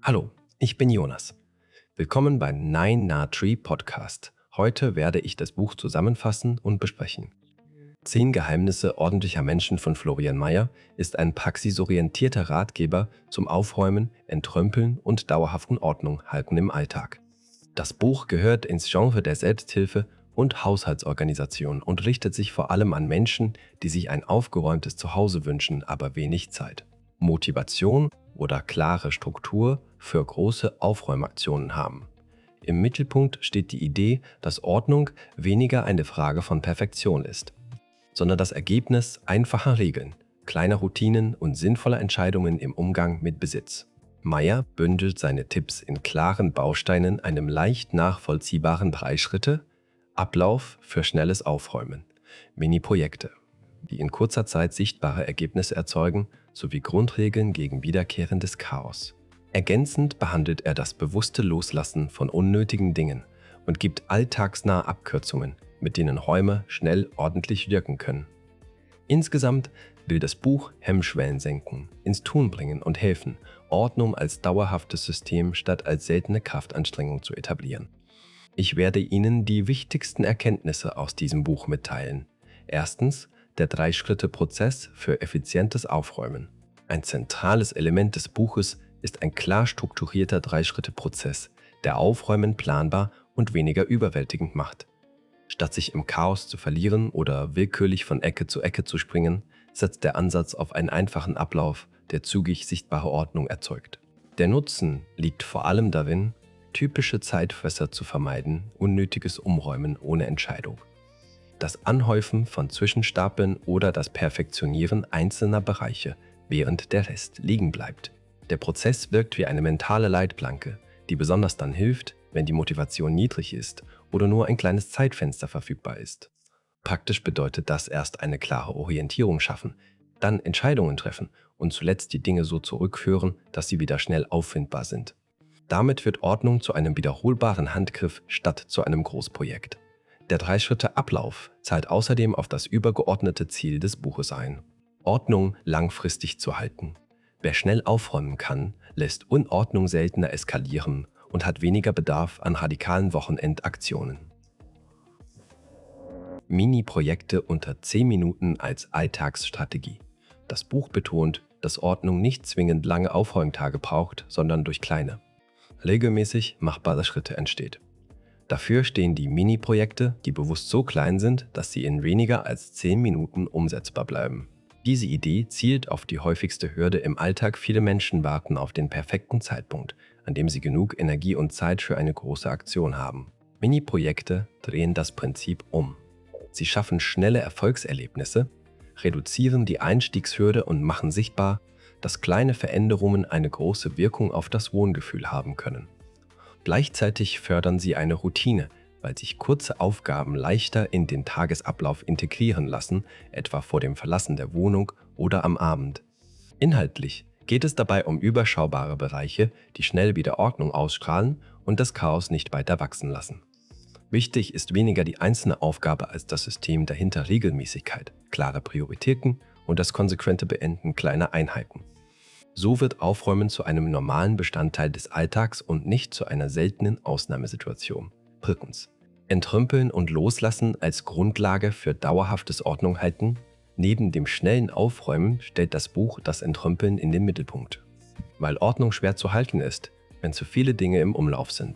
Hallo, ich bin Jonas. Willkommen beim Nine Na Tree Podcast. Heute werde ich das Buch zusammenfassen und besprechen. 10 Geheimnisse ordentlicher Menschen von Florian Mayer ist ein praxisorientierter Ratgeber zum Aufräumen, Entrümpeln und dauerhaften Ordnung halten im Alltag. Das Buch gehört ins Genre der Selbsthilfe und Haushaltsorganisation und richtet sich vor allem an Menschen, die sich ein aufgeräumtes Zuhause wünschen, aber wenig Zeit, Motivation oder klare Struktur für große Aufräumaktionen haben. Im Mittelpunkt steht die Idee, dass Ordnung weniger eine Frage von Perfektion ist, sondern das Ergebnis einfacher Regeln, kleiner Routinen und sinnvoller Entscheidungen im Umgang mit Besitz. Mayer bündelt seine Tipps in klaren Bausteinen, einem leicht nachvollziehbaren 3 Schritte, Ablauf für schnelles Aufräumen, Mini-Projekte, die in kurzer Zeit sichtbare Ergebnisse erzeugen, sowie Grundregeln gegen wiederkehrendes Chaos. Ergänzend behandelt er das bewusste Loslassen von unnötigen Dingen und gibt alltagsnahe Abkürzungen, mit denen Räume schnell ordentlich wirken können. Insgesamt will das Buch Hemmschwellen senken, ins Tun bringen und helfen, Ordnung als dauerhaftes System statt als seltene Kraftanstrengung zu etablieren. Ich werde Ihnen die wichtigsten Erkenntnisse aus diesem Buch mitteilen. Erstens, der 3-Schritte-Prozess für effizientes Aufräumen. Ein zentrales Element des Buches ist ein klar strukturierter 3-Schritte-Prozess, der Aufräumen planbar und weniger überwältigend macht. Statt sich im Chaos zu verlieren oder willkürlich von Ecke zu Ecke zu springen, setzt der Ansatz auf einen einfachen Ablauf, der zügig sichtbare Ordnung erzeugt. Der Nutzen liegt vor allem darin, typische Zeitfresser zu vermeiden, unnötiges Umräumen ohne Entscheidung, das Anhäufen von Zwischenstapeln oder das Perfektionieren einzelner Bereiche, während der Rest liegen bleibt. Der Prozess wirkt wie eine mentale Leitplanke, die besonders dann hilft, wenn die Motivation niedrig ist oder nur ein kleines Zeitfenster verfügbar ist. Praktisch bedeutet das erst eine klare Orientierung schaffen, dann Entscheidungen treffen und zuletzt die Dinge so zurückführen, dass sie wieder schnell auffindbar sind. Damit wird Ordnung zu einem wiederholbaren Handgriff statt zu einem Großprojekt. Der 3-Schritte-Ablauf zahlt außerdem auf das übergeordnete Ziel des Buches ein: Ordnung langfristig zu halten. Wer schnell aufräumen kann, lässt Unordnung seltener eskalieren und hat weniger Bedarf an radikalen Wochenendaktionen. Mini-Projekte unter 10 Minuten als Alltagsstrategie. Das Buch betont, dass Ordnung nicht zwingend lange Aufräumtage braucht, sondern durch kleine, regelmäßig machbare Schritte entsteht. Dafür stehen die Mini-Projekte, die bewusst so klein sind, dass sie in weniger als 10 Minuten umsetzbar bleiben. Diese Idee zielt auf die häufigste Hürde im Alltag. Viele Menschen warten auf den perfekten Zeitpunkt, an dem sie genug Energie und Zeit für eine große Aktion haben. Mini-Projekte drehen das Prinzip um. Sie schaffen schnelle Erfolgserlebnisse, reduzieren die Einstiegshürde und machen sichtbar, dass kleine Veränderungen eine große Wirkung auf das Wohngefühl haben können. Gleichzeitig fördern sie eine Routine, weil sich kurze Aufgaben leichter in den Tagesablauf integrieren lassen, etwa vor dem Verlassen der Wohnung oder am Abend. Inhaltlich geht es dabei um überschaubare Bereiche, die schnell wieder Ordnung ausstrahlen und das Chaos nicht weiter wachsen lassen. Wichtig ist weniger die einzelne Aufgabe als das System dahinter: Regelmäßigkeit, klare Prioritäten und das konsequente Beenden kleiner Einheiten. So wird Aufräumen zu einem normalen Bestandteil des Alltags und nicht zu einer seltenen Ausnahmesituation. Drittens. Entrümpeln und Loslassen als Grundlage für dauerhaftes Ordnung halten. Neben dem schnellen Aufräumen stellt das Buch das Entrümpeln in den Mittelpunkt, weil Ordnung schwer zu halten ist, wenn zu viele Dinge im Umlauf sind.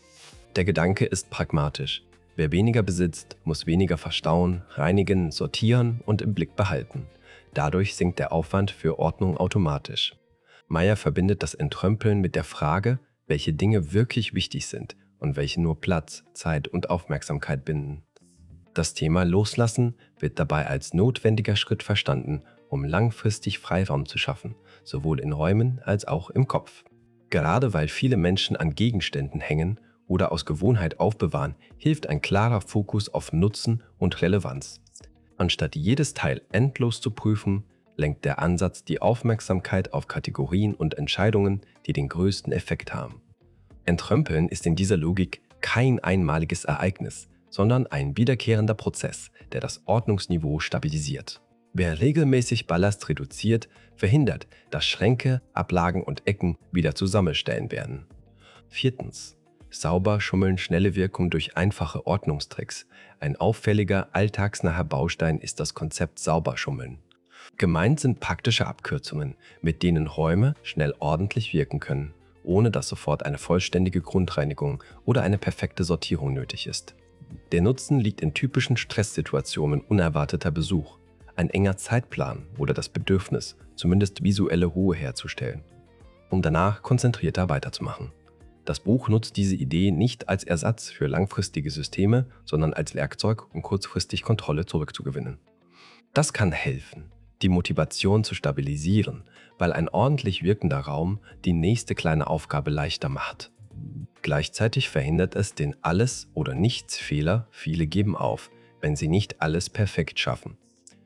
Der Gedanke ist pragmatisch. Wer weniger besitzt, muss weniger verstauen, reinigen, sortieren und im Blick behalten. Dadurch sinkt der Aufwand für Ordnung automatisch. Mayer verbindet das Entrümpeln mit der Frage, welche Dinge wirklich wichtig sind und welche nur Platz, Zeit und Aufmerksamkeit binden. Das Thema Loslassen wird dabei als notwendiger Schritt verstanden, um langfristig Freiraum zu schaffen, sowohl in Räumen als auch im Kopf. Gerade weil viele Menschen an Gegenständen hängen oder aus Gewohnheit aufbewahren, hilft ein klarer Fokus auf Nutzen und Relevanz. Anstatt jedes Teil endlos zu prüfen, lenkt der Ansatz die Aufmerksamkeit auf Kategorien und Entscheidungen, die den größten Effekt haben. Entrümpeln ist in dieser Logik kein einmaliges Ereignis, sondern ein wiederkehrender Prozess, der das Ordnungsniveau stabilisiert. Wer regelmäßig Ballast reduziert, verhindert, dass Schränke, Ablagen und Ecken wieder zusammenstellen werden. 4. Sauber schummeln, schnelle Wirkung durch einfache Ordnungstricks. Ein auffälliger, alltagsnaher Baustein ist das Konzept Sauberschummeln. Gemeint sind praktische Abkürzungen, mit denen Räume schnell ordentlich wirken können, ohne dass sofort eine vollständige Grundreinigung oder eine perfekte Sortierung nötig ist. Der Nutzen liegt in typischen Stresssituationen unerwarteter Besuch, ein enger Zeitplan oder das Bedürfnis, zumindest visuelle Ruhe herzustellen, um danach konzentrierter weiterzumachen. Das Buch nutzt diese Idee nicht als Ersatz für langfristige Systeme, sondern als Werkzeug, um kurzfristig Kontrolle zurückzugewinnen. Das kann helfen, die Motivation zu stabilisieren, weil ein ordentlich wirkender Raum die nächste kleine Aufgabe leichter macht. Gleichzeitig verhindert es den Alles- oder Nichts-Fehler, viele geben auf, wenn sie nicht alles perfekt schaffen.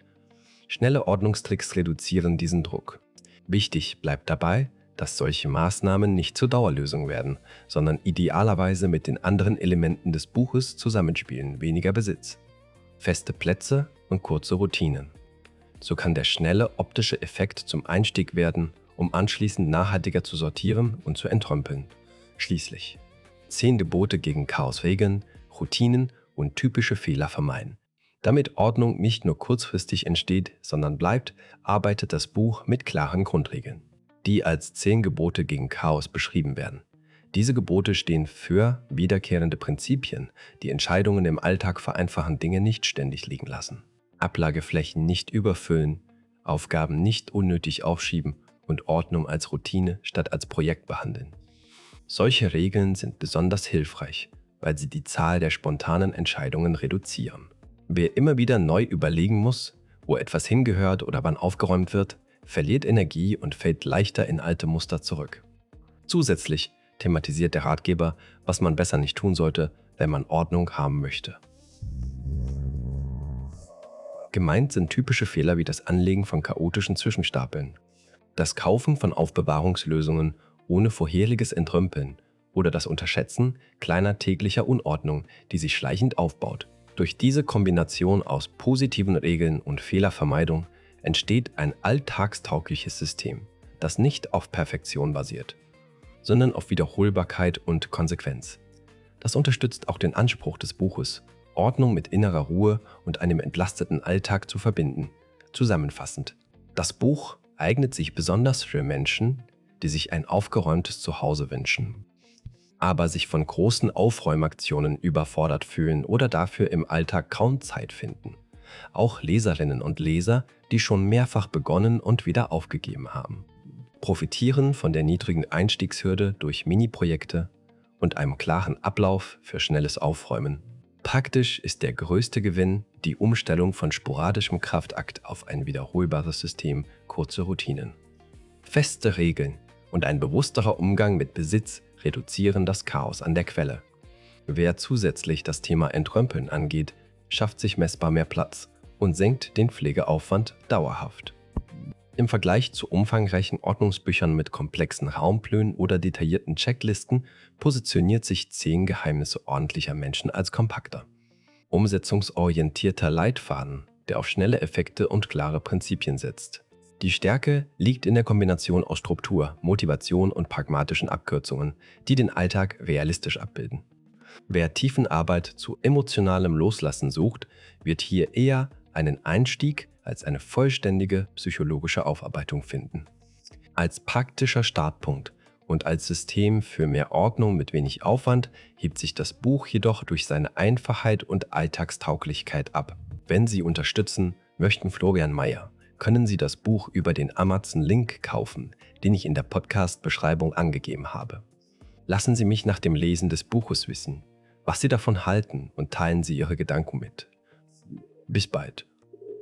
Schnelle Ordnungstricks reduzieren diesen Druck. Wichtig bleibt dabei, dass solche Maßnahmen nicht zur Dauerlösung werden, sondern idealerweise mit den anderen Elementen des Buches zusammenspielen, weniger Besitz. Feste Plätze und kurze Routinen. So kann der schnelle optische Effekt zum Einstieg werden, um anschließend nachhaltiger zu sortieren und zu entrümpeln. Schließlich 10 Gebote gegen Chaos regeln, Routinen und typische Fehler vermeiden. Damit Ordnung nicht nur kurzfristig entsteht, sondern bleibt, arbeitet das Buch mit klaren Grundregeln, die als 10 Gebote gegen Chaos beschrieben werden. Diese Gebote stehen für wiederkehrende Prinzipien, die Entscheidungen im Alltag vereinfachen, Dinge nicht ständig liegen lassen, Ablageflächen nicht überfüllen, Aufgaben nicht unnötig aufschieben und Ordnung als Routine statt als Projekt behandeln. Solche Regeln sind besonders hilfreich, weil sie die Zahl der spontanen Entscheidungen reduzieren. Wer immer wieder neu überlegen muss, wo etwas hingehört oder wann aufgeräumt wird, verliert Energie und fällt leichter in alte Muster zurück. Zusätzlich thematisiert der Ratgeber, was man besser nicht tun sollte, wenn man Ordnung haben möchte. Gemeint sind typische Fehler wie das Anlegen von chaotischen Zwischenstapeln, das Kaufen von Aufbewahrungslösungen ohne vorheriges Entrümpeln oder das Unterschätzen kleiner täglicher Unordnung, die sich schleichend aufbaut. Durch diese Kombination aus positiven Regeln und Fehlervermeidung entsteht ein alltagstaugliches System, das nicht auf Perfektion basiert, sondern auf Wiederholbarkeit und Konsequenz. Das unterstützt auch den Anspruch des Buches, Ordnung mit innerer Ruhe und einem entlasteten Alltag zu verbinden. Zusammenfassend: Das Buch eignet sich besonders für Menschen, die sich ein aufgeräumtes Zuhause wünschen, aber sich von großen Aufräumaktionen überfordert fühlen oder dafür im Alltag kaum Zeit finden. Auch Leserinnen und Leser, die schon mehrfach begonnen und wieder aufgegeben haben, profitieren von der niedrigen Einstiegshürde durch Mini-Projekte und einem klaren Ablauf für schnelles Aufräumen. Praktisch ist der größte Gewinn die Umstellung von sporadischem Kraftakt auf ein wiederholbares System, kurze Routinen. Feste Regeln und ein bewussterer Umgang mit Besitz reduzieren das Chaos an der Quelle. Wer zusätzlich das Thema Entrümpeln angeht, schafft sich messbar mehr Platz und senkt den Pflegeaufwand dauerhaft. Im Vergleich zu umfangreichen Ordnungsbüchern mit komplexen Raumplänen oder detaillierten Checklisten positioniert sich 10 Geheimnisse ordentlicher Menschen als kompakter, umsetzungsorientierter Leitfaden, der auf schnelle Effekte und klare Prinzipien setzt. Die Stärke liegt in der Kombination aus Struktur, Motivation und pragmatischen Abkürzungen, die den Alltag realistisch abbilden. Wer Tiefenarbeit zu emotionalem Loslassen sucht, wird hier eher einen Einstieg als eine vollständige psychologische Aufarbeitung finden. Als praktischer Startpunkt und als System für mehr Ordnung mit wenig Aufwand hebt sich das Buch jedoch durch seine Einfachheit und Alltagstauglichkeit ab. Wenn Sie unterstützen möchten Florian Mayer, können Sie das Buch über den Amazon-Link kaufen, den ich in der Podcast-Beschreibung angegeben habe. Lassen Sie mich nach dem Lesen des Buches wissen, was Sie davon halten, und teilen Sie Ihre Gedanken mit. Bis bald.